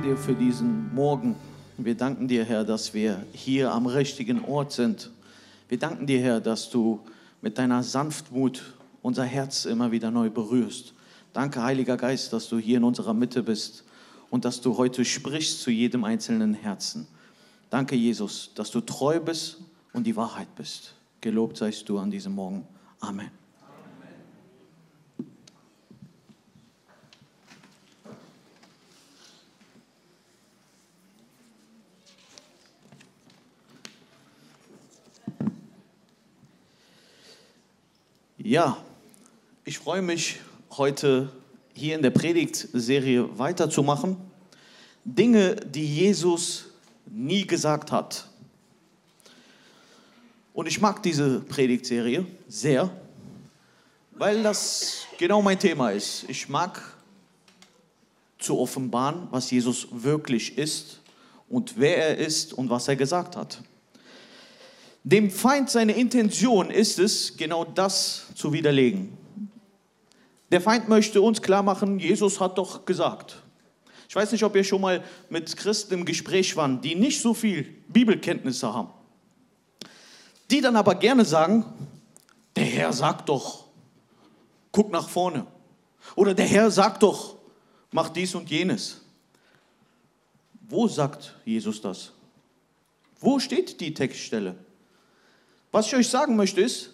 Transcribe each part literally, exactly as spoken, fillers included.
dir für diesen Morgen. Wir danken dir, Herr, dass wir hier am richtigen Ort sind. Wir danken dir, Herr, dass du mit deiner Sanftmut unser Herz immer wieder neu berührst. Danke, Heiliger Geist, dass du hier in unserer Mitte bist und dass du heute sprichst zu jedem einzelnen Herzen. Danke, Jesus, dass du treu bist und die Wahrheit bist. Gelobt seist du an diesem Morgen. Amen. Ja, ich freue mich, heute hier in der Predigtserie weiterzumachen. Dinge, die Jesus nie gesagt hat. Und ich mag diese Predigtserie sehr, weil das genau mein Thema ist. Ich mag zu offenbaren, was Jesus wirklich ist und wer er ist und was er gesagt hat. Dem Feind seine Intention ist es, genau das zu widerlegen. Der Feind möchte uns klar machen, Jesus hat doch gesagt. Ich weiß nicht, ob ihr schon mal mit Christen im Gespräch waren, die nicht so viel Bibelkenntnisse haben. Die dann aber gerne sagen, der Herr sagt doch, guck nach vorne. Oder der Herr sagt doch, mach dies und jenes. Wo sagt Jesus das? Wo steht die Textstelle? Was ich euch sagen möchte ist,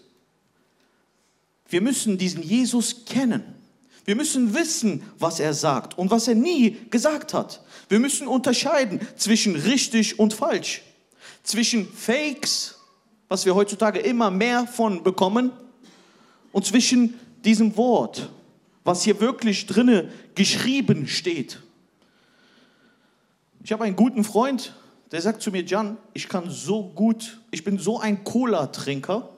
wir müssen diesen Jesus kennen. Wir müssen wissen, was er sagt und was er nie gesagt hat. Wir müssen unterscheiden zwischen richtig und falsch, zwischen Fakes, was wir heutzutage immer mehr von bekommen, und zwischen diesem Wort, was hier wirklich drinne geschrieben steht. Ich habe einen guten Freund, der sagt zu mir, Jan, ich kann so gut, ich bin so ein Cola-Trinker.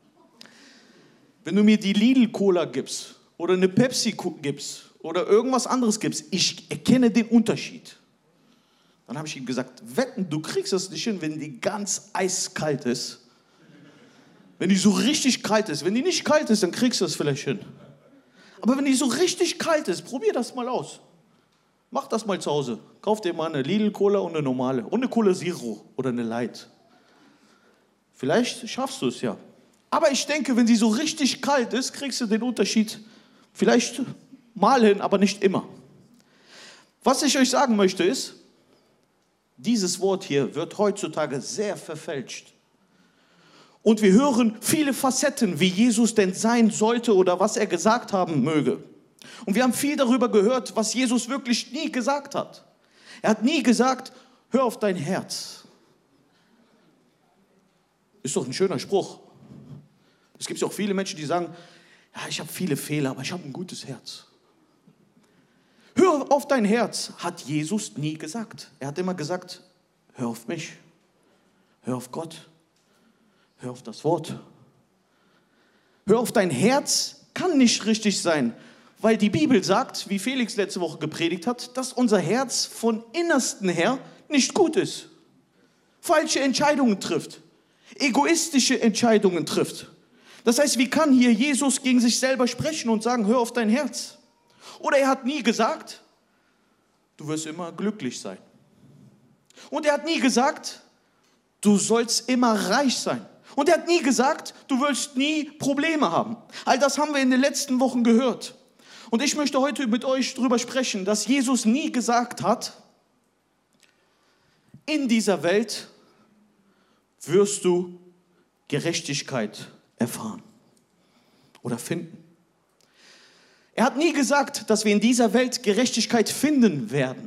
Wenn du mir die Lidl-Cola gibst oder eine Pepsi gibst oder irgendwas anderes gibst, ich erkenne den Unterschied. Dann habe ich ihm gesagt, wetten, du kriegst das nicht hin, wenn die ganz eiskalt ist. Wenn die so richtig kalt ist. Wenn die nicht kalt ist, dann kriegst du das vielleicht hin. Aber wenn die so richtig kalt ist, probier das mal aus. Mach das mal zu Hause. Kauf dir mal eine Lidl-Cola und eine normale. Und eine Cola Zero oder eine Light. Vielleicht schaffst du es ja. Aber ich denke, wenn sie so richtig kalt ist, kriegst du den Unterschied vielleicht mal hin, aber nicht immer. Was ich euch sagen möchte ist, dieses Wort hier wird heutzutage sehr verfälscht. Und wir hören viele Facetten, wie Jesus denn sein sollte oder was er gesagt haben möge. Und wir haben viel darüber gehört, was Jesus wirklich nie gesagt hat. Er hat nie gesagt, hör auf dein Herz. Ist doch ein schöner Spruch. Es gibt ja auch viele Menschen, die sagen, ja, ich habe viele Fehler, aber ich habe ein gutes Herz. Hör auf dein Herz, hat Jesus nie gesagt. Er hat immer gesagt, hör auf mich, hör auf Gott, hör auf das Wort. Hör auf dein Herz kann nicht richtig sein, weil die Bibel sagt, wie Felix letzte Woche gepredigt hat, dass unser Herz von Innersten her nicht gut ist. Falsche Entscheidungen trifft, egoistische Entscheidungen trifft. Das heißt, wie kann hier Jesus gegen sich selber sprechen und sagen, hör auf dein Herz? Oder er hat nie gesagt, du wirst immer glücklich sein. Und er hat nie gesagt, du sollst immer reich sein. Und er hat nie gesagt, du wirst nie Probleme haben. All das haben wir in den letzten Wochen gehört. Und ich möchte heute mit euch darüber sprechen, dass Jesus nie gesagt hat, in dieser Welt wirst du Gerechtigkeit erfahren oder finden. Er hat nie gesagt, dass wir in dieser Welt Gerechtigkeit finden werden.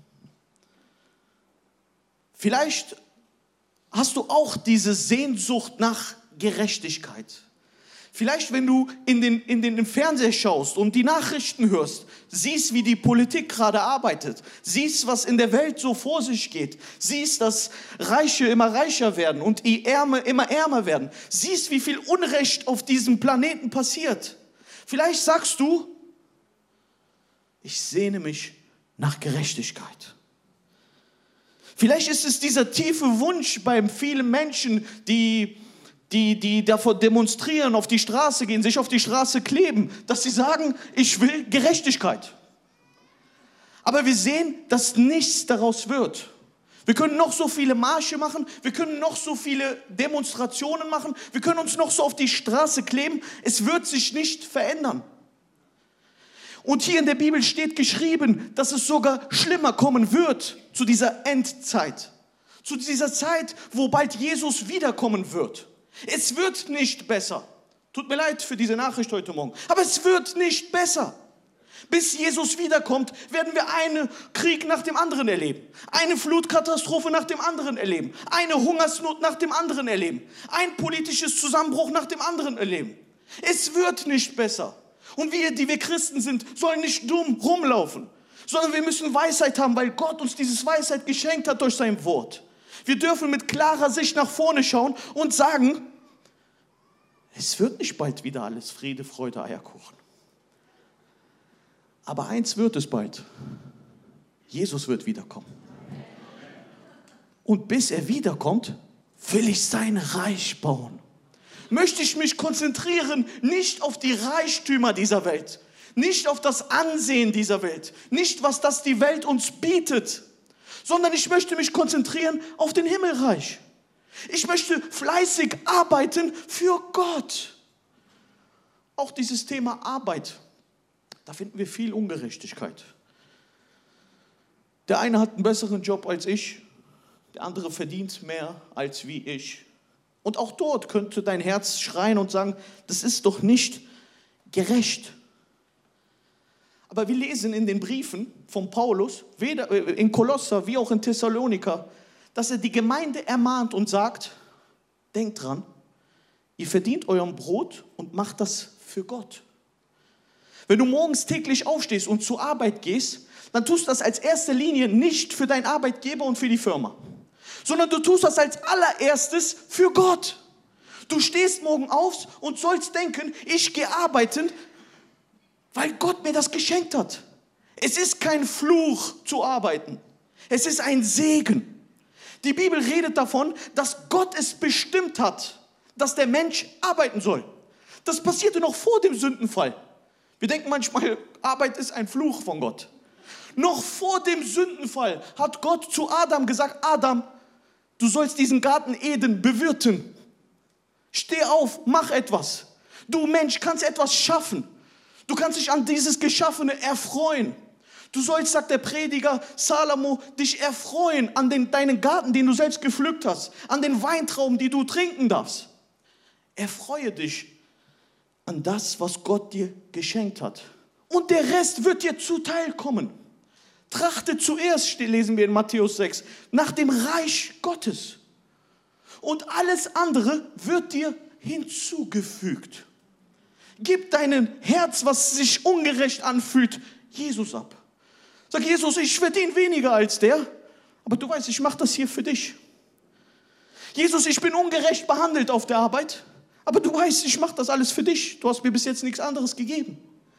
Vielleicht hast du auch diese Sehnsucht nach Gerechtigkeit. Vielleicht, wenn du in den, in den Fernseher schaust und die Nachrichten hörst, siehst, wie die Politik gerade arbeitet, siehst, was in der Welt so vor sich geht, siehst, dass Reiche immer reicher werden und die Ärme immer ärmer werden, siehst, wie viel Unrecht auf diesem Planeten passiert. Vielleicht sagst du, ich sehne mich nach Gerechtigkeit. Vielleicht ist es dieser tiefe Wunsch bei vielen Menschen, die Die, die davor demonstrieren, auf die Straße gehen, sich auf die Straße kleben, dass sie sagen, ich will Gerechtigkeit. Aber wir sehen, dass nichts daraus wird. Wir können noch so viele Marsche machen, wir können noch so viele Demonstrationen machen, wir können uns noch so auf die Straße kleben. Es wird sich nicht verändern. Und hier in der Bibel steht geschrieben, dass es sogar schlimmer kommen wird zu dieser Endzeit. Zu dieser Zeit, wo bald Jesus wiederkommen wird. Es wird nicht besser. Tut mir leid für diese Nachricht heute Morgen. Aber es wird nicht besser. Bis Jesus wiederkommt, werden wir einen Krieg nach dem anderen erleben. Eine Flutkatastrophe nach dem anderen erleben. Eine Hungersnot nach dem anderen erleben. Ein politisches Zusammenbruch nach dem anderen erleben. Es wird nicht besser. Und wir, die wir Christen sind, sollen nicht dumm rumlaufen, sondern wir müssen Weisheit haben, weil Gott uns diese Weisheit geschenkt hat durch sein Wort. Wir dürfen mit klarer Sicht nach vorne schauen und sagen, es wird nicht bald wieder alles Friede, Freude, Eierkuchen. Aber eins wird es bald. Jesus wird wiederkommen. Und bis er wiederkommt, will ich sein Reich bauen. Möchte ich mich konzentrieren, nicht auf die Reichtümer dieser Welt, nicht auf das Ansehen dieser Welt, nicht was das die Welt uns bietet, sondern ich möchte mich konzentrieren auf den Himmelreich. Ich möchte fleißig arbeiten für Gott. Auch dieses Thema Arbeit, da finden wir viel Ungerechtigkeit. Der eine hat einen besseren Job als ich, der andere verdient mehr als wie ich. Und auch dort könnte dein Herz schreien und sagen, das ist doch nicht gerecht. Aber wir lesen in den Briefen von Paulus, weder in Kolosser wie auch in Thessaloniker, dass er die Gemeinde ermahnt und sagt, denkt dran, ihr verdient euren Brot und macht das für Gott. Wenn du morgens täglich aufstehst und zur Arbeit gehst, dann tust du das als erste Linie nicht für deinen Arbeitgeber und für die Firma, sondern du tust das als allererstes für Gott. Du stehst morgen auf und sollst denken, ich gehe arbeiten, weil Gott mir das geschenkt hat. Es ist kein Fluch zu arbeiten. Es ist ein Segen. Die Bibel redet davon, dass Gott es bestimmt hat, dass der Mensch arbeiten soll. Das passierte noch vor dem Sündenfall. Wir denken manchmal, Arbeit ist ein Fluch von Gott. Noch vor dem Sündenfall hat Gott zu Adam gesagt, Adam, du sollst diesen Garten Eden bewirten. Steh auf, mach etwas. Du Mensch kannst etwas schaffen. Du kannst dich an dieses Geschaffene erfreuen. Du sollst, sagt der Prediger Salomo, dich erfreuen an den, deinen Garten, den du selbst gepflückt hast, an den Weintrauben, die du trinken darfst. Erfreue dich an das, was Gott dir geschenkt hat. Und der Rest wird dir zuteil kommen. Trachte zuerst, lesen wir in Matthäus sechs, nach dem Reich Gottes. Und alles andere wird dir hinzugefügt. Gib deinem Herz, was sich ungerecht anfühlt, Jesus ab. Sag, Jesus, ich verdiene weniger als der, aber du weißt, ich mache das hier für dich. Jesus, ich bin ungerecht behandelt auf der Arbeit, aber du weißt, ich mache das alles für dich. Du hast mir bis jetzt nichts anderes gegeben.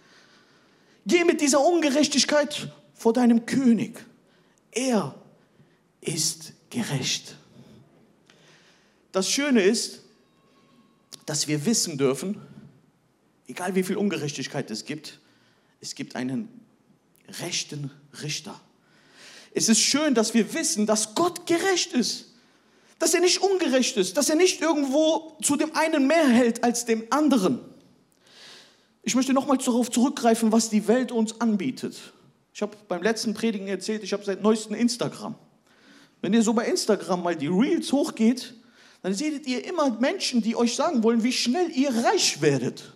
Geh mit dieser Ungerechtigkeit vor deinem König. Er ist gerecht. Das Schöne ist, dass wir wissen dürfen, egal wie viel Ungerechtigkeit es gibt, es gibt einen rechten Richter. Es ist schön, dass wir wissen, dass Gott gerecht ist. Dass er nicht ungerecht ist, dass er nicht irgendwo zu dem einen mehr hält als dem anderen. Ich möchte nochmal darauf zurückgreifen, was die Welt uns anbietet. Ich habe beim letzten Predigen erzählt, ich habe seit neuestem Instagram. Wenn ihr so bei Instagram mal die Reels hochgeht, dann seht ihr immer Menschen, die euch sagen wollen, wie schnell ihr reich werdet.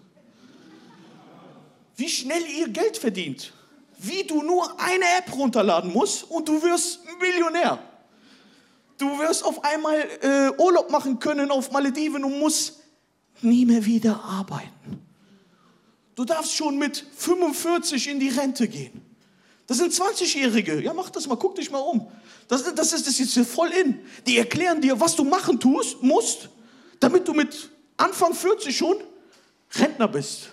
Wie schnell ihr Geld verdient. Wie du nur eine App runterladen musst und du wirst Millionär. Du wirst auf einmal äh, Urlaub machen können auf Malediven und musst nie mehr wieder arbeiten. Du darfst schon mit fünfundvierzig in die Rente gehen. Das sind zwanzigjährige. Ja, mach das mal, guck dich mal um. Das, das, ist, das ist jetzt voll in. Die erklären dir, was du machen tust, musst, damit du mit Anfang vierzig schon Rentner bist.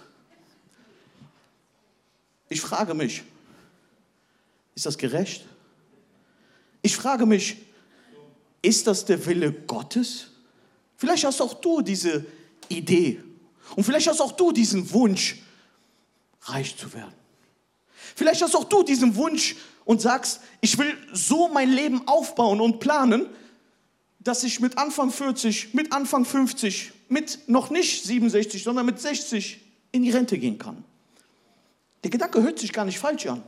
Ich frage mich, ist das gerecht? Ich frage mich, ist das der Wille Gottes? Vielleicht hast auch du diese Idee. Und vielleicht hast auch du diesen Wunsch, reich zu werden. Vielleicht hast auch du diesen Wunsch, und sagst, ich will so mein Leben aufbauen und planen, dass ich mit Anfang vierzig, mit Anfang fünfzig, mit noch nicht siebenundsechzig, sondern mit sechzig in die Rente gehen kann. Der Gedanke hört sich gar nicht falsch an.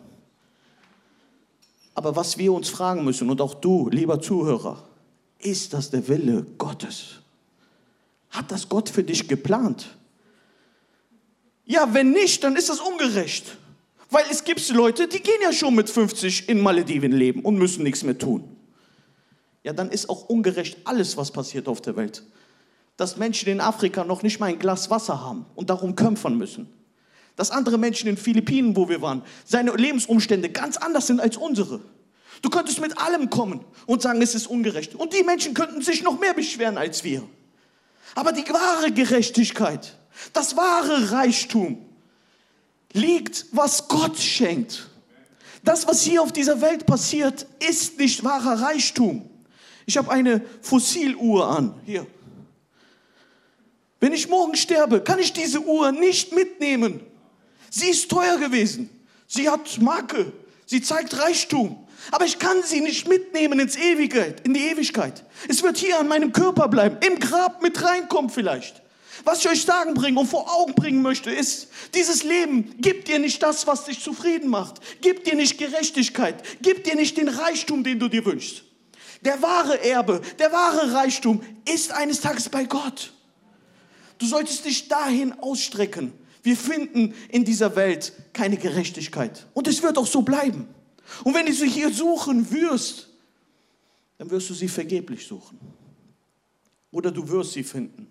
Aber was wir uns fragen müssen, und auch du, lieber Zuhörer, ist das der Wille Gottes? Hat das Gott für dich geplant? Ja, wenn nicht, dann ist das ungerecht. Weil es gibt Leute, die gehen ja schon mit fünfzig in Malediven leben und müssen nichts mehr tun. Ja, dann ist auch ungerecht alles, was passiert auf der Welt. Dass Menschen in Afrika noch nicht mal ein Glas Wasser haben und darum kämpfen müssen. Dass andere Menschen in den Philippinen, wo wir waren, seine Lebensumstände ganz anders sind als unsere. Du könntest mit allem kommen und sagen, es ist ungerecht. Und die Menschen könnten sich noch mehr beschweren als wir. Aber die wahre Gerechtigkeit, das wahre Reichtum liegt, was Gott schenkt. Das, was hier auf dieser Welt passiert, ist nicht wahrer Reichtum. Ich habe eine Fossiluhr an, hier. Wenn ich morgen sterbe, kann ich diese Uhr nicht mitnehmen. Sie ist teuer gewesen. Sie hat Marke. Sie zeigt Reichtum. Aber ich kann sie nicht mitnehmen ins Ewigkeit, in die Ewigkeit. Es wird hier an meinem Körper bleiben, im Grab mit reinkommen vielleicht. Was ich euch sagen bringen und vor Augen bringen möchte, ist, dieses Leben gibt dir nicht das, was dich zufrieden macht. Gibt dir nicht Gerechtigkeit. Gibt dir nicht den Reichtum, den du dir wünschst. Der wahre Erbe, der wahre Reichtum ist eines Tages bei Gott. Du solltest dich dahin ausstrecken. Wir finden in dieser Welt keine Gerechtigkeit. Und es wird auch so bleiben. Und wenn du sie hier suchen wirst, dann wirst du sie vergeblich suchen. Oder du wirst sie finden.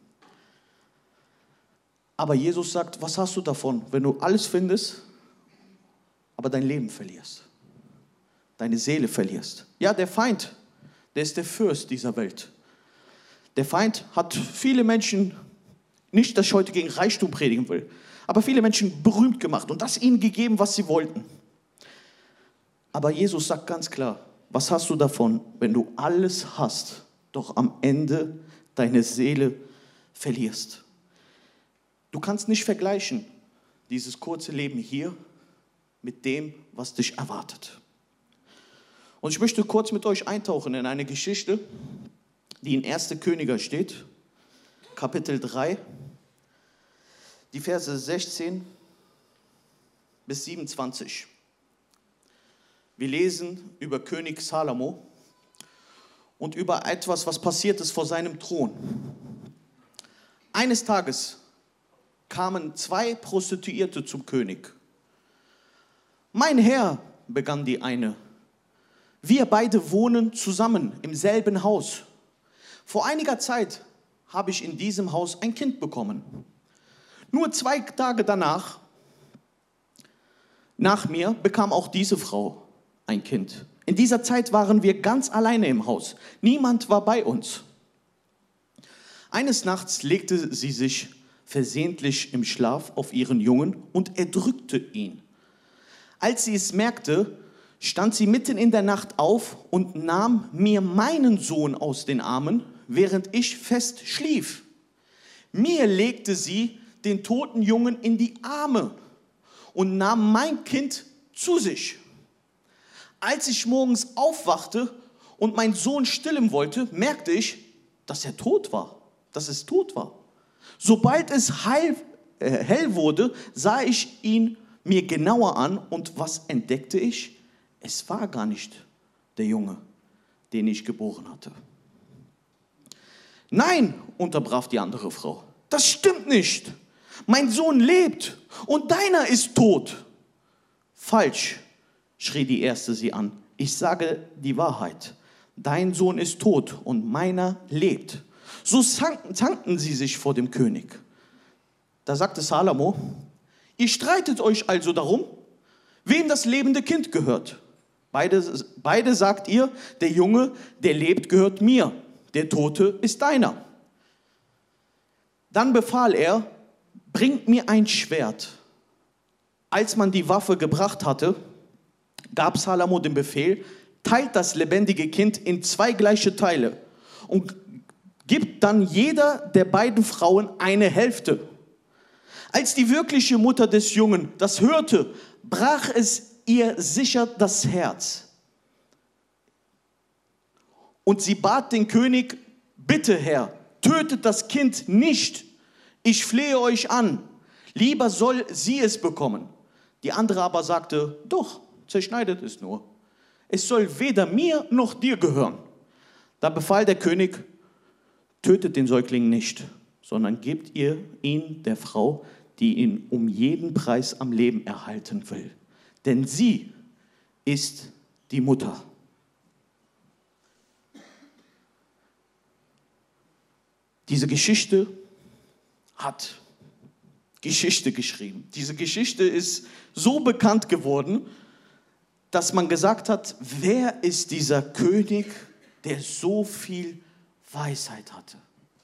Aber Jesus sagt, was hast du davon, wenn du alles findest, aber dein Leben verlierst? Deine Seele verlierst. Ja, der Feind, der ist der Fürst dieser Welt. Der Feind hat viele Menschen, nicht, dass ich heute gegen Reichtum predigen will, aber viele Menschen berühmt gemacht und das ihnen gegeben, was sie wollten. Aber Jesus sagt ganz klar, was hast du davon, wenn du alles hast, doch am Ende deine Seele verlierst? Du kannst nicht vergleichen, dieses kurze Leben hier mit dem, was dich erwartet. Und ich möchte kurz mit euch eintauchen in eine Geschichte, die in erster Könige steht, Kapitel drei, die Verse sechzehn bis siebenundzwanzig. Wir lesen über König Salomo und über etwas, was passiert ist vor seinem Thron. Eines Tages kamen zwei Prostituierte zum König. Mein Herr, begann die eine, wir beide wohnen zusammen im selben Haus. Vor einiger Zeit habe ich in diesem Haus ein Kind bekommen. Nur zwei Tage danach, nach mir, bekam auch diese Frau ein Kind. In dieser Zeit waren wir ganz alleine im Haus. Niemand war bei uns. Eines Nachts legte sie sich versehentlich im Schlaf auf ihren Jungen und erdrückte ihn. Als sie es merkte, stand sie mitten in der Nacht auf und nahm mir meinen Sohn aus den Armen, während ich fest schlief. Mir legte sie den toten Jungen in die Arme und nahm mein Kind zu sich. Als ich morgens aufwachte und meinen Sohn stillen wollte, merkte ich, dass er tot war, dass es tot war. Sobald es heil, äh, hell wurde, sah ich ihn mir genauer an und was entdeckte ich? Es war gar nicht der Junge, den ich geboren hatte. Nein, unterbrach die andere Frau, das stimmt nicht. Mein Sohn lebt und deiner ist tot. Falsch, schrie die erste sie an. Ich sage die Wahrheit. Dein Sohn ist tot und meiner lebt. So zankten sie sich vor dem König. Da sagte Salomo, ihr streitet euch also darum, wem das lebende Kind gehört. Beide, beide sagt ihr, der Junge, der lebt, gehört mir. Der Tote ist deiner. Dann befahl er, bringt mir ein Schwert. Als man die Waffe gebracht hatte, gab Salomo den Befehl, teilt das lebendige Kind in zwei gleiche Teile und gibt dann jeder der beiden Frauen eine Hälfte. Als die wirkliche Mutter des Jungen das hörte, brach es ihr sichert das Herz. Und sie bat den König, bitte Herr, tötet das Kind nicht. Ich flehe euch an. Lieber soll sie es bekommen. Die andere aber sagte, doch, zerschneidet es nur. Es soll weder mir noch dir gehören. Da befahl der König, tötet den Säugling nicht, sondern gebt ihr ihn der Frau, die ihn um jeden Preis am Leben erhalten will. Denn sie ist die Mutter. Diese Geschichte hat Geschichte geschrieben. Diese Geschichte ist so bekannt geworden, dass man gesagt hat, wer ist dieser König, der so viel Weisheit hatte?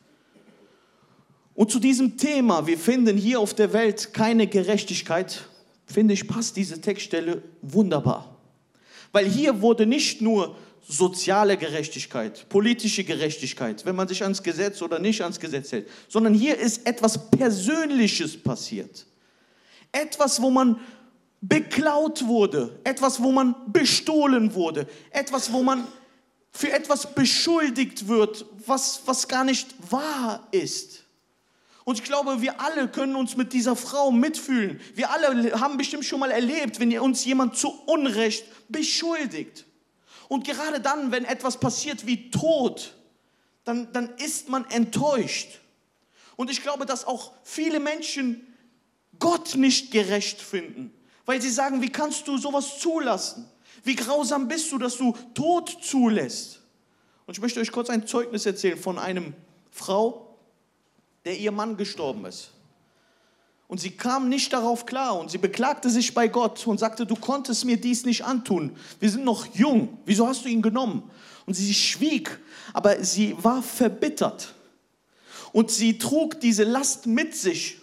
Und zu diesem Thema, wir finden hier auf der Welt keine Gerechtigkeit, finde ich, passt diese Textstelle wunderbar. Weil hier wurde nicht nur soziale Gerechtigkeit, politische Gerechtigkeit, wenn man sich ans Gesetz oder nicht ans Gesetz hält, sondern hier ist etwas Persönliches passiert. Etwas, wo man beklaut wurde, etwas, wo man bestohlen wurde, etwas, wo man für etwas beschuldigt wird, was, was gar nicht wahr ist. Und ich glaube, wir alle können uns mit dieser Frau mitfühlen. Wir alle haben bestimmt schon mal erlebt, wenn uns jemand zu Unrecht beschuldigt. Und gerade dann, wenn etwas passiert wie Tod, dann, dann ist man enttäuscht. Und ich glaube, dass auch viele Menschen Gott nicht gerecht finden, weil sie sagen, wie kannst du sowas zulassen? Wie grausam bist du, dass du Tod zulässt? Und ich möchte euch kurz ein Zeugnis erzählen von einer Frau, der ihr Mann gestorben ist. Und sie kam nicht darauf klar und sie beklagte sich bei Gott und sagte, du konntest mir dies nicht antun. Wir sind noch jung. Wieso hast du ihn genommen? Und sie schwieg, aber sie war verbittert. Und sie trug diese Last mit sich.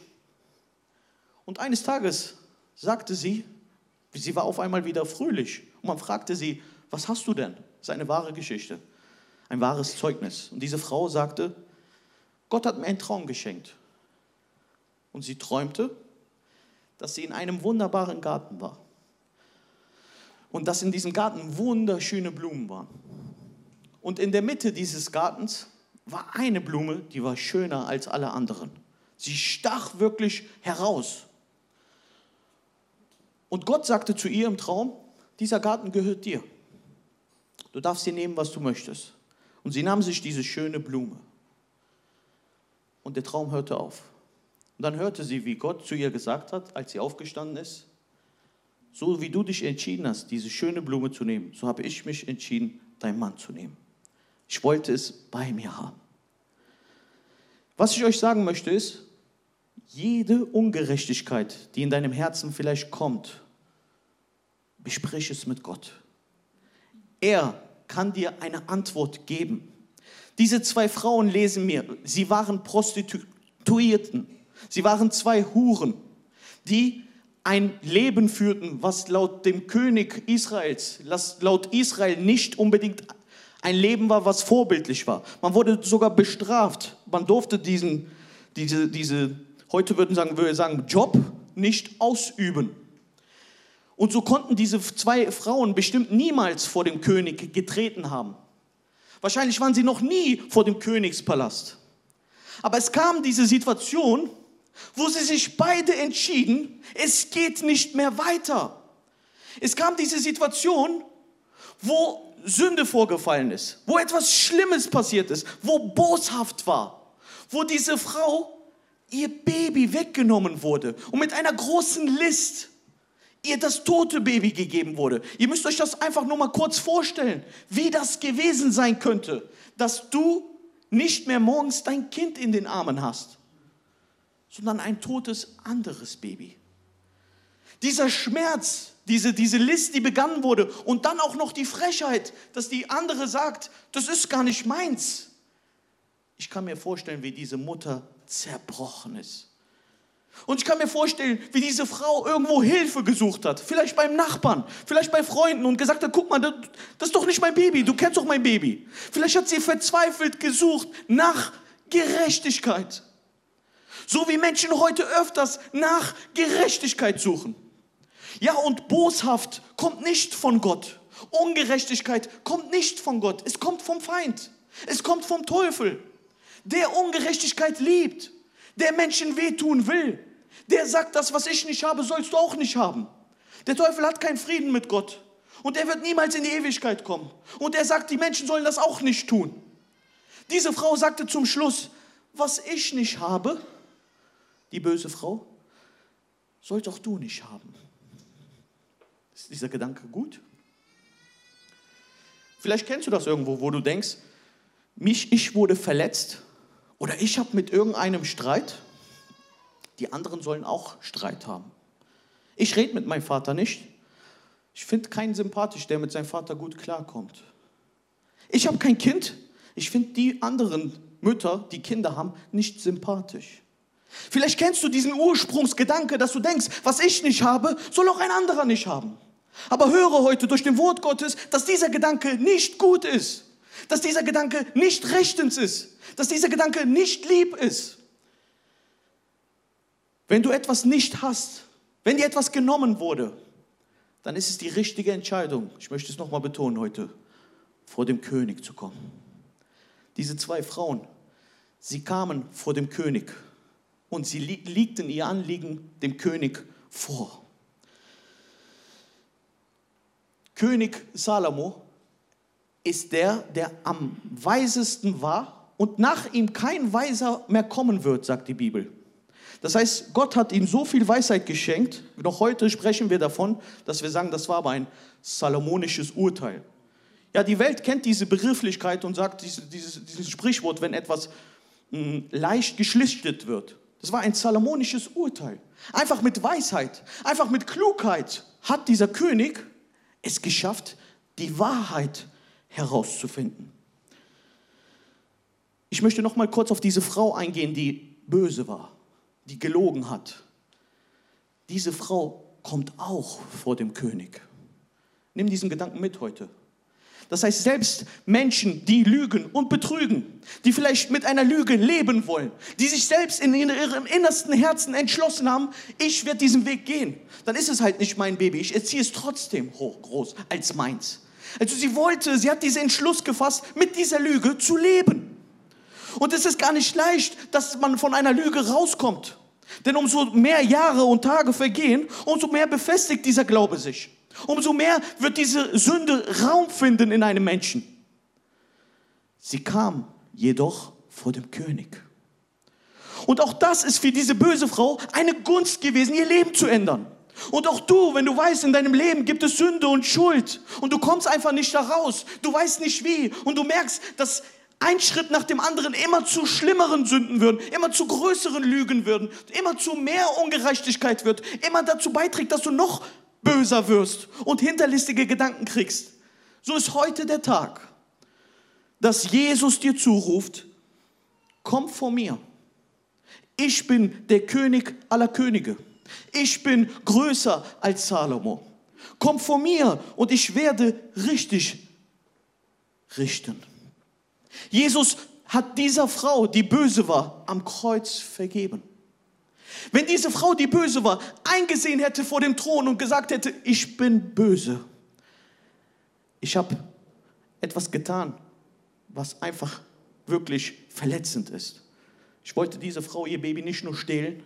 Und eines Tages sagte sie, sie war auf einmal wieder fröhlich. Und man fragte sie, was hast du denn? Das ist eine wahre Geschichte, ein wahres Zeugnis. Und diese Frau sagte, Gott hat mir einen Traum geschenkt. Und sie träumte, dass sie in einem wunderbaren Garten war. Und dass in diesem Garten wunderschöne Blumen waren. Und in der Mitte dieses Gartens war eine Blume, die war schöner als alle anderen. Sie stach wirklich heraus. Und Gott sagte zu ihr im Traum, dieser Garten gehört dir. Du darfst hier nehmen, was du möchtest. Und sie nahm sich diese schöne Blume. Und der Traum hörte auf. Und dann hörte sie, wie Gott zu ihr gesagt hat, als sie aufgestanden ist, so wie du dich entschieden hast, diese schöne Blume zu nehmen, so habe ich mich entschieden, deinen Mann zu nehmen. Ich wollte es bei mir haben. Was ich euch sagen möchte ist, jede Ungerechtigkeit, die in deinem Herzen vielleicht kommt, besprich es mit Gott. Er kann dir eine Antwort geben. Diese zwei Frauen lesen mir, sie waren Prostituierten. Sie waren zwei Huren, die ein Leben führten, was laut dem König Israels, laut Israel nicht unbedingt ein Leben war, was vorbildlich war. Man wurde sogar bestraft. Man durfte diesen, diese, diese, heute würden sagen, würde sagen, Job nicht ausüben. Und so konnten diese zwei Frauen bestimmt niemals vor dem König getreten haben. Wahrscheinlich waren sie noch nie vor dem Königspalast. Aber es kam diese Situation, wo sie sich beide entschieden, es geht nicht mehr weiter. Es kam diese Situation, wo Sünde vorgefallen ist, wo etwas Schlimmes passiert ist, wo boshaft war, wo diese Frau ihr Baby weggenommen wurde und mit einer großen List ihr das tote Baby gegeben wurde. Ihr müsst euch das einfach nur mal kurz vorstellen, wie das gewesen sein könnte, dass du nicht mehr morgens dein Kind in den Armen hast, sondern ein totes anderes Baby. Dieser Schmerz, diese, diese List, die begangen wurde und dann auch noch die Frechheit, dass die andere sagt, das ist gar nicht meins. Ich kann mir vorstellen, wie diese Mutter zerbrochen ist. Und ich kann mir vorstellen, wie diese Frau irgendwo Hilfe gesucht hat. Vielleicht beim Nachbarn, vielleicht bei Freunden und gesagt hat, guck mal, das, das ist doch nicht mein Baby, du kennst doch mein Baby. Vielleicht hat sie verzweifelt gesucht nach Gerechtigkeit. So wie Menschen heute öfters nach Gerechtigkeit suchen. Ja, und boshaft kommt nicht von Gott. Ungerechtigkeit kommt nicht von Gott. Es kommt vom Feind. Es kommt vom Teufel. Der Ungerechtigkeit liebt. Der Menschen wehtun will. Der sagt, das, was ich nicht habe, sollst du auch nicht haben. Der Teufel hat keinen Frieden mit Gott. Und er wird niemals in die Ewigkeit kommen. Und er sagt, die Menschen sollen das auch nicht tun. Diese Frau sagte zum Schluss, was ich nicht habe, die böse Frau, sollst auch du nicht haben. Ist dieser Gedanke gut? Vielleicht kennst du das irgendwo, wo du denkst, mich, ich wurde verletzt oder ich habe mit irgendeinem Streit, die anderen sollen auch Streit haben. Ich rede mit meinem Vater nicht. Ich finde keinen sympathisch, der mit seinem Vater gut klarkommt. Ich habe kein Kind. Ich finde die anderen Mütter, die Kinder haben, nicht sympathisch. Vielleicht kennst du diesen Ursprungsgedanke, dass du denkst, was ich nicht habe, soll auch ein anderer nicht haben. Aber höre heute durch den Wort Gottes, dass dieser Gedanke nicht gut ist. Dass dieser Gedanke nicht rechtens ist. Dass dieser Gedanke nicht lieb ist. Wenn du etwas nicht hast, wenn dir etwas genommen wurde, dann ist es die richtige Entscheidung, ich möchte es nochmal betonen heute, vor dem König zu kommen. Diese zwei Frauen, sie kamen vor dem König und sie legten ihr Anliegen dem König vor. König Salomo ist der, der am weisesten war und nach ihm kein Weiser mehr kommen wird, sagt die Bibel. Das heißt, Gott hat ihm so viel Weisheit geschenkt, noch heute sprechen wir davon, dass wir sagen, das war aber ein salomonisches Urteil. Ja, die Welt kennt diese Begrifflichkeit und sagt dieses, dieses, dieses Sprichwort, wenn etwas mh, leicht geschlichtet wird. Das war ein salomonisches Urteil. Einfach mit Weisheit, einfach mit Klugheit hat dieser König es geschafft, die Wahrheit herauszufinden. Ich möchte noch mal kurz auf diese Frau eingehen, die böse war, die gelogen hat. Diese Frau kommt auch vor dem König. Nimm diesen Gedanken mit heute. Das heißt, selbst Menschen, die lügen und betrügen, die vielleicht mit einer Lüge leben wollen, die sich selbst in ihrem innersten Herzen entschlossen haben, ich werde diesen Weg gehen, dann ist es halt nicht mein Baby, ich erziehe es trotzdem hoch, groß als meins. Also sie wollte, sie hat diesen Entschluss gefasst, mit dieser Lüge zu leben. Und es ist gar nicht leicht, dass man von einer Lüge rauskommt. Denn umso mehr Jahre und Tage vergehen, umso mehr befestigt dieser Glaube sich. Umso mehr wird diese Sünde Raum finden in einem Menschen. Sie kam jedoch vor dem König. Und auch das ist für diese böse Frau eine Gunst gewesen, ihr Leben zu ändern. Und auch du, wenn du weißt, in deinem Leben gibt es Sünde und Schuld und du kommst einfach nicht da raus, du weißt nicht wie und du merkst, dass ein Schritt nach dem anderen immer zu schlimmeren Sünden würden, immer zu größeren Lügen würden, immer zu mehr Ungerechtigkeit wird, immer dazu beiträgt, dass du noch böser wirst und hinterlistige Gedanken kriegst. So ist heute der Tag, dass Jesus dir zuruft, komm vor mir. Ich bin der König aller Könige. Ich bin größer als Salomo. Komm vor mir und ich werde richtig richten. Jesus hat dieser Frau, die böse war, am Kreuz vergeben. Wenn diese Frau, die böse war, eingesehen hätte vor dem Thron und gesagt hätte, ich bin böse. Ich habe etwas getan, was einfach wirklich verletzend ist. Ich wollte dieser Frau ihr Baby nicht nur stehlen,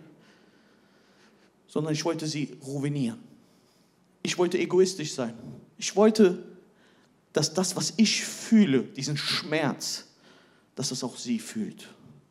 sondern ich wollte sie ruinieren. Ich wollte egoistisch sein. Ich wollte, dass das, was ich fühle, diesen Schmerz, dass es auch sie fühlt.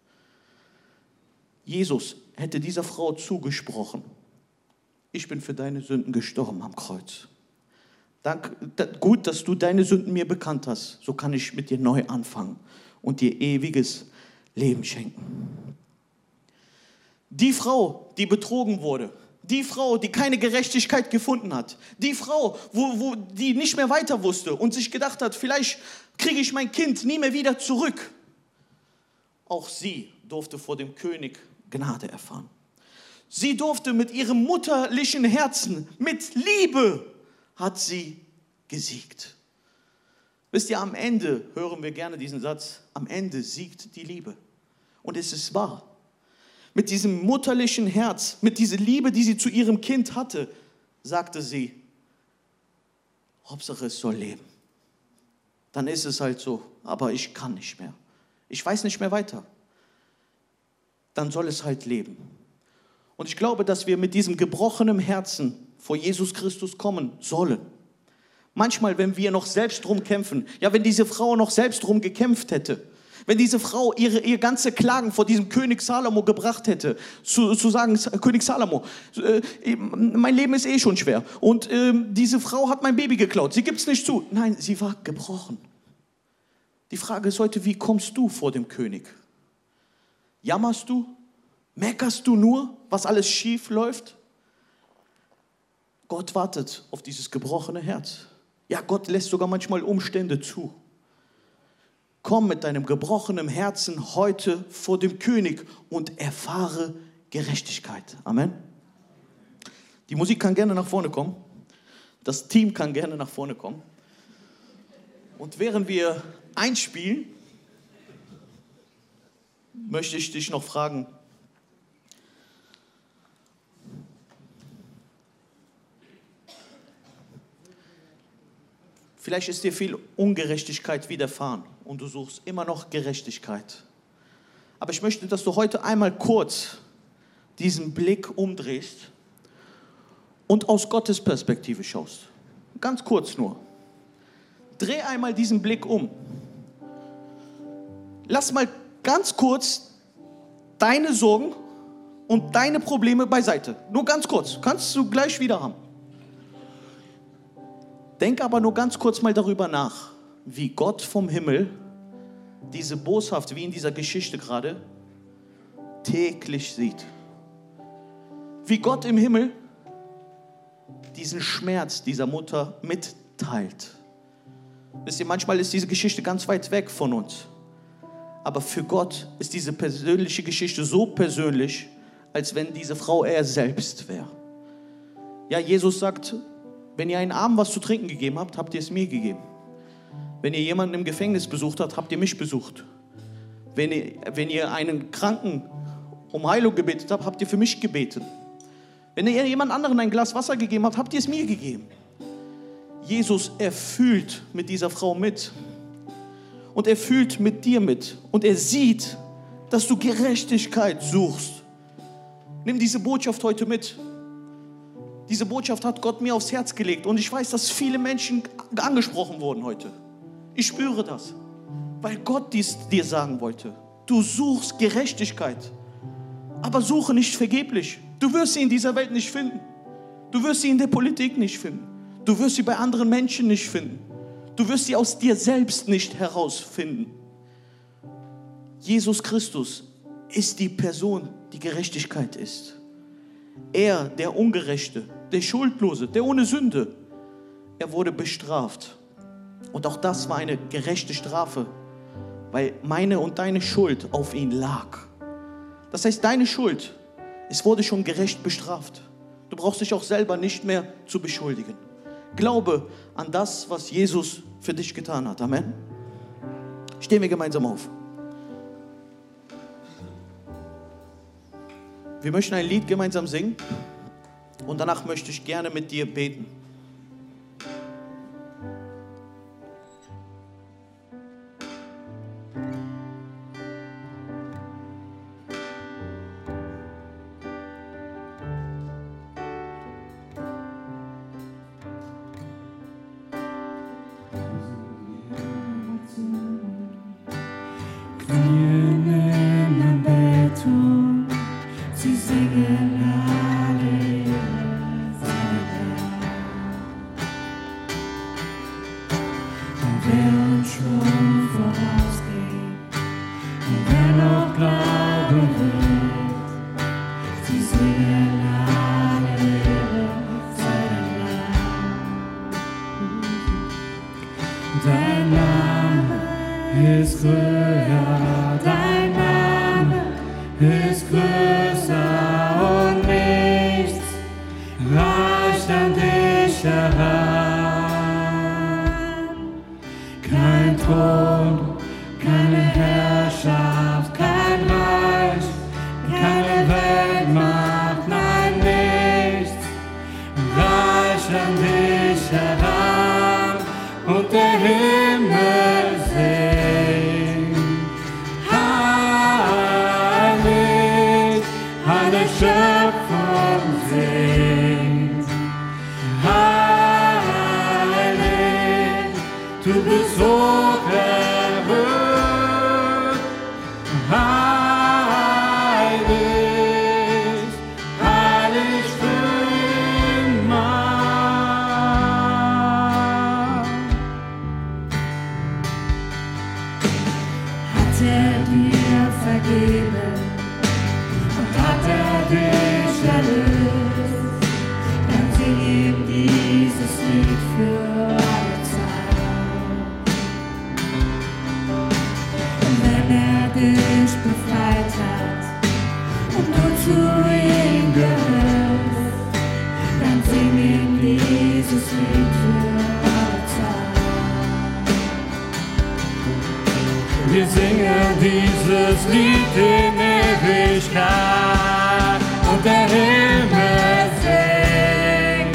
Jesus hätte dieser Frau zugesprochen, ich bin für deine Sünden gestorben am Kreuz. Dank, da, gut, dass du deine Sünden mir bekannt hast, so kann ich mit dir neu anfangen und dir ewiges Leben schenken. Die Frau, die betrogen wurde, die Frau, die keine Gerechtigkeit gefunden hat, die Frau, wo, wo, die nicht mehr weiter wusste und sich gedacht hat, vielleicht kriege ich mein Kind nie mehr wieder zurück. Auch sie durfte vor dem König Gnade erfahren. Sie durfte mit ihrem mutterlichen Herzen, mit Liebe, hat sie gesiegt. Wisst ihr, am Ende hören wir gerne diesen Satz, am Ende siegt die Liebe. Und es ist wahr. Mit diesem mutterlichen Herz, mit dieser Liebe, die sie zu ihrem Kind hatte, sagte sie, Hauptsache es soll leben. Dann ist es halt so, aber ich kann nicht mehr. Ich weiß nicht mehr weiter. Dann soll es halt leben. Und ich glaube, dass wir mit diesem gebrochenen Herzen vor Jesus Christus kommen sollen. Manchmal, wenn wir noch selbst drum kämpfen, ja, wenn diese Frau noch selbst drum gekämpft hätte, wenn diese Frau ihre, ihr ganze Klagen vor diesem König Salomo gebracht hätte, zu, zu sagen, König Salomo, äh, mein Leben ist eh schon schwer und äh, diese Frau hat mein Baby geklaut, sie gibt es nicht zu. Nein, sie war gebrochen. Die Frage ist heute, wie kommst du vor dem König? Jammerst du? Meckerst du nur, was alles schief läuft? Gott wartet auf dieses gebrochene Herz. Ja, Gott lässt sogar manchmal Umstände zu. Komm mit deinem gebrochenen Herzen heute vor dem König und erfahre Gerechtigkeit. Amen. Die Musik kann gerne nach vorne kommen. Das Team kann gerne nach vorne kommen. Und während wir einspielen, möchte ich dich noch fragen, vielleicht ist dir viel Ungerechtigkeit widerfahren und du suchst immer noch Gerechtigkeit. Aber ich möchte, dass du heute einmal kurz diesen Blick umdrehst und aus Gottes Perspektive schaust. Ganz kurz nur. Dreh einmal diesen Blick um. Lass mal ganz kurz deine Sorgen und deine Probleme beiseite. Nur ganz kurz. Kannst du gleich wieder haben. Denk aber nur ganz kurz mal darüber nach, wie Gott vom Himmel diese Boshaft, wie in dieser Geschichte gerade, täglich sieht. Wie Gott im Himmel diesen Schmerz dieser Mutter mitteilt. Wisst ihr, manchmal ist diese Geschichte ganz weit weg von uns. Aber für Gott ist diese persönliche Geschichte so persönlich, als wenn diese Frau er selbst wäre. Ja, Jesus sagt, wenn ihr einen Armen was zu trinken gegeben habt, habt ihr es mir gegeben. Wenn ihr jemanden im Gefängnis besucht habt, habt ihr mich besucht. Wenn ihr, wenn ihr einen Kranken um Heilung gebetet habt, habt ihr für mich gebeten. Wenn ihr jemand anderen ein Glas Wasser gegeben habt, habt ihr es mir gegeben. Jesus, er fühlt mit dieser Frau mit. Und er fühlt mit dir mit. Und er sieht, dass du Gerechtigkeit suchst. Nimm diese Botschaft heute mit. Diese Botschaft hat Gott mir aufs Herz gelegt. Und ich weiß, dass viele Menschen angesprochen wurden heute. Ich spüre das. Weil Gott dies dir sagen wollte. Du suchst Gerechtigkeit. Aber suche nicht vergeblich. Du wirst sie in dieser Welt nicht finden. Du wirst sie in der Politik nicht finden. Du wirst sie bei anderen Menschen nicht finden. Du wirst sie aus dir selbst nicht herausfinden. Jesus Christus ist die Person, die Gerechtigkeit ist. Er, der Ungerechte, der Schuldlose, der ohne Sünde, er wurde bestraft. Und auch das war eine gerechte Strafe, weil meine und deine Schuld auf ihn lag. Das heißt, deine Schuld, es wurde schon gerecht bestraft. Du brauchst dich auch selber nicht mehr zu beschuldigen. Glaube an das, was Jesus für dich getan hat. Amen. Stehen wir gemeinsam auf. Wir möchten ein Lied gemeinsam singen und danach möchte ich gerne mit dir beten. bist hoch erhöht, heilig, heilig für immer. Hat er dir vergeben und hat er dich erlöst, dann sing ihm dieses Lied für alle Zeit. Und wenn er dich befreit hat und du zu ihm gehörst, dann sing ihm dieses Lied für alle Zeit. Wir singen dieses Lied in Ewigkeit und der Himmel singt.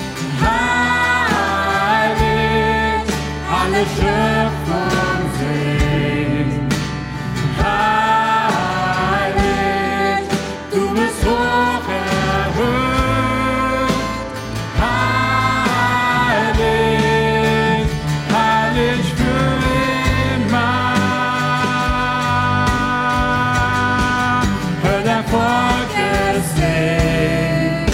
Heilig, alle Schöpfung singt. Heilig, du bist hoch erhöht. Heilig, heilig für immer. Hör dein Volk es singt.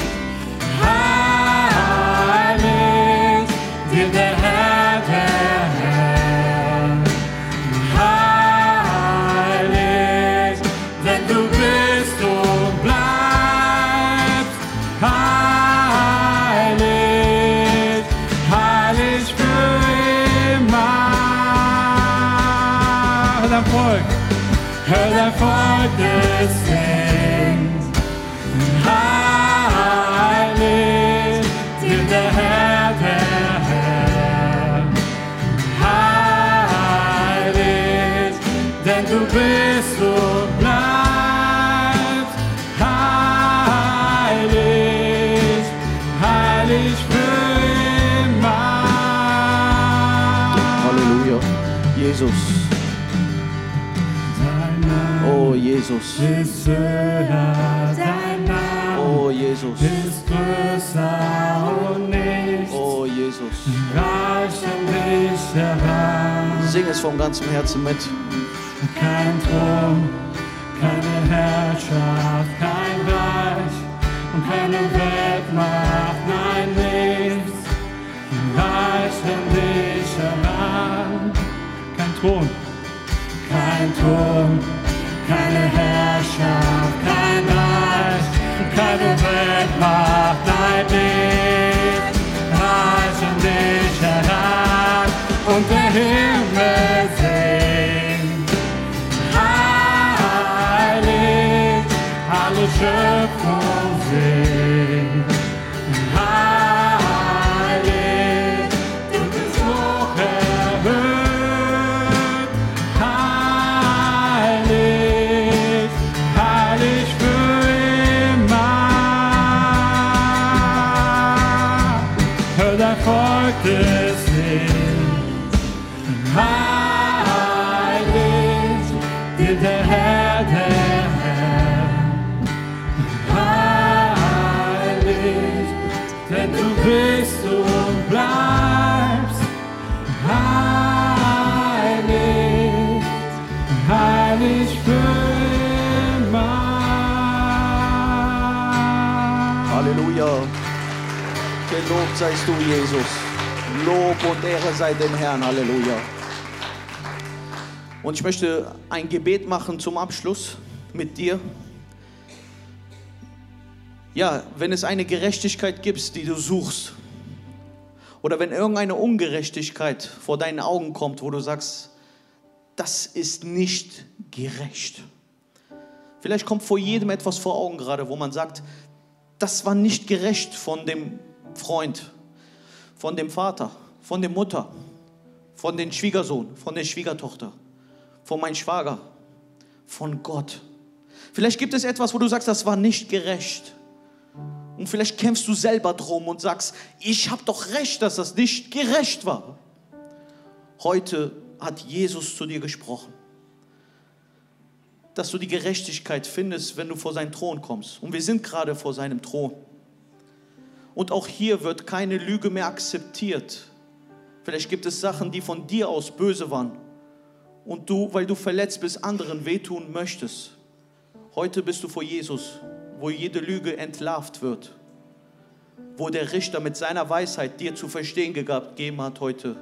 Heilig, dir der Herr, der Herr. Heilig, denn du bist und bleibst. Heilig, heilig für immer. Hör dein Volk, hör dein Volk es singt. Heilig, dir der Herr, der Herr. Heilig, denn du bist und bleibst. Heilig, heilig für immer. Halleluja. Jesus. Oh, Jesus. Ist höher, dein Name Oh, Jesus. ist größer und nicht Oh, Jesus. reichen dich heran. Sing es von ganzem Herzen mit. Kein Thron, keine Herrschaft, kein Reich und keine Weltmacht, nein, nichts reichen dich heran. Kein Thron, kein Thron, keine Herrschaft, kein Reich und keine Weltmacht, nein, nichts reichen dich heran. Und der Himmel singt. Heilig, alle Schöpfung singt. Heilig, du bist hoch erhöht. Heilig, heilig für immer. Hör dein Volk es singt. Heilig, dir der Herr, der Herr. Heilig, denn du bist und bleibst. Heilig, heilig für immer. Halleluja. Gelobt seist du, Jesus. Lob und Ehre sei dem Herrn. Halleluja. Und ich möchte ein Gebet machen zum Abschluss mit dir. Ja, wenn es eine Gerechtigkeit gibt, die du suchst, oder wenn irgendeine Ungerechtigkeit vor deinen Augen kommt, wo du sagst, das ist nicht gerecht. Vielleicht kommt vor jedem etwas vor Augen gerade, wo man sagt, das war nicht gerecht von dem Freund, von dem Vater, von der Mutter, von dem Schwiegersohn, von der Schwiegertochter, von meinem Schwager, von Gott. Vielleicht gibt es etwas, wo du sagst, das war nicht gerecht. Und vielleicht kämpfst du selber drum und sagst, ich habe doch recht, dass das nicht gerecht war. Heute hat Jesus zu dir gesprochen, dass du die Gerechtigkeit findest, wenn du vor seinen Thron kommst. Und wir sind gerade vor seinem Thron. Und auch hier wird keine Lüge mehr akzeptiert, Vielleicht gibt es Sachen, die von dir aus böse waren. Und du, weil du verletzt bist, anderen wehtun möchtest. Heute bist du vor Jesus, wo jede Lüge entlarvt wird. Wo der Richter mit seiner Weisheit dir zu verstehen gegeben hat heute,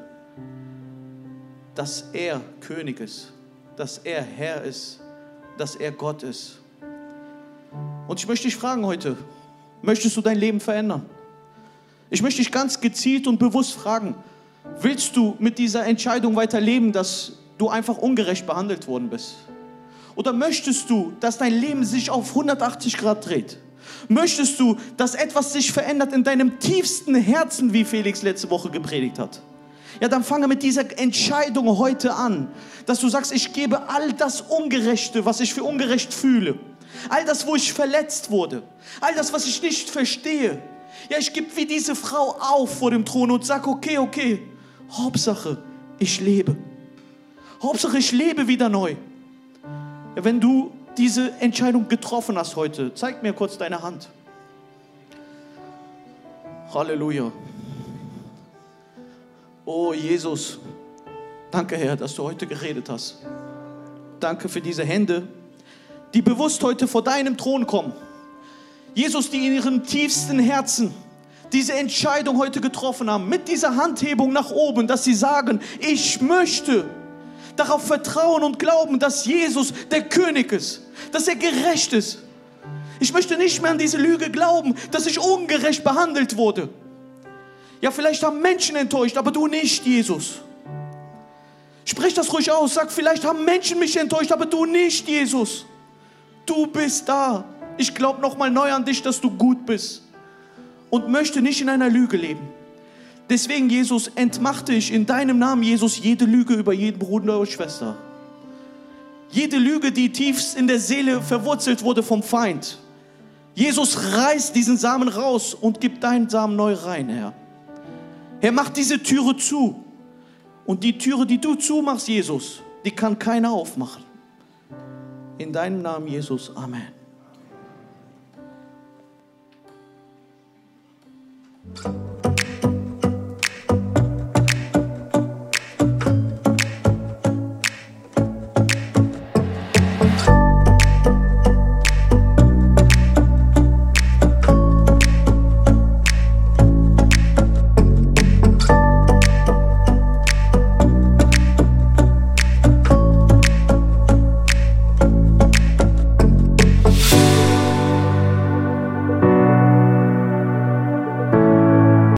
dass er König ist, dass er Herr ist, dass er Gott ist. Und ich möchte dich fragen heute, möchtest du dein Leben verändern? Ich möchte dich ganz gezielt und bewusst fragen, willst du mit dieser Entscheidung weiterleben, dass du einfach ungerecht behandelt worden bist? Oder möchtest du, dass dein Leben sich auf hundertachtzig Grad dreht? Möchtest du, dass etwas sich verändert in deinem tiefsten Herzen, wie Felix letzte Woche gepredigt hat? Ja, dann fange mit dieser Entscheidung heute an, dass du sagst, ich gebe all das Ungerechte, was ich für ungerecht fühle, all das, wo ich verletzt wurde, all das, was ich nicht verstehe. Ja, ich gebe wie diese Frau auf vor dem Thron und sage, okay, okay, Hauptsache, ich lebe. Hauptsache, ich lebe wieder neu. Ja, wenn du diese Entscheidung getroffen hast heute, zeig mir kurz deine Hand. Halleluja. Oh Jesus, danke Herr, dass du heute geredet hast. Danke für diese Hände, die bewusst heute vor deinem Thron kommen. Jesus, die in ihrem tiefsten Herzen diese Entscheidung heute getroffen haben, mit dieser Handhebung nach oben, dass sie sagen, ich möchte darauf vertrauen und glauben, dass Jesus der König ist, dass er gerecht ist. Ich möchte nicht mehr an diese Lüge glauben, dass ich ungerecht behandelt wurde. Ja, vielleicht haben Menschen enttäuscht, aber du nicht, Jesus. Sprich das ruhig aus, sag, vielleicht haben Menschen mich enttäuscht, aber du nicht, Jesus. Du bist da. Ich glaube nochmal neu an dich, dass du gut bist und möchte nicht in einer Lüge leben. Deswegen, Jesus, entmachte ich in deinem Namen, Jesus, jede Lüge über jeden Bruder oder Schwester. Jede Lüge, die tiefst in der Seele verwurzelt wurde vom Feind. Jesus, reiß diesen Samen raus und gib deinen Samen neu rein, Herr. Herr, mach diese Türe zu. Und die Türe, die du zumachst, Jesus, die kann keiner aufmachen. In deinem Namen, Jesus. Amen.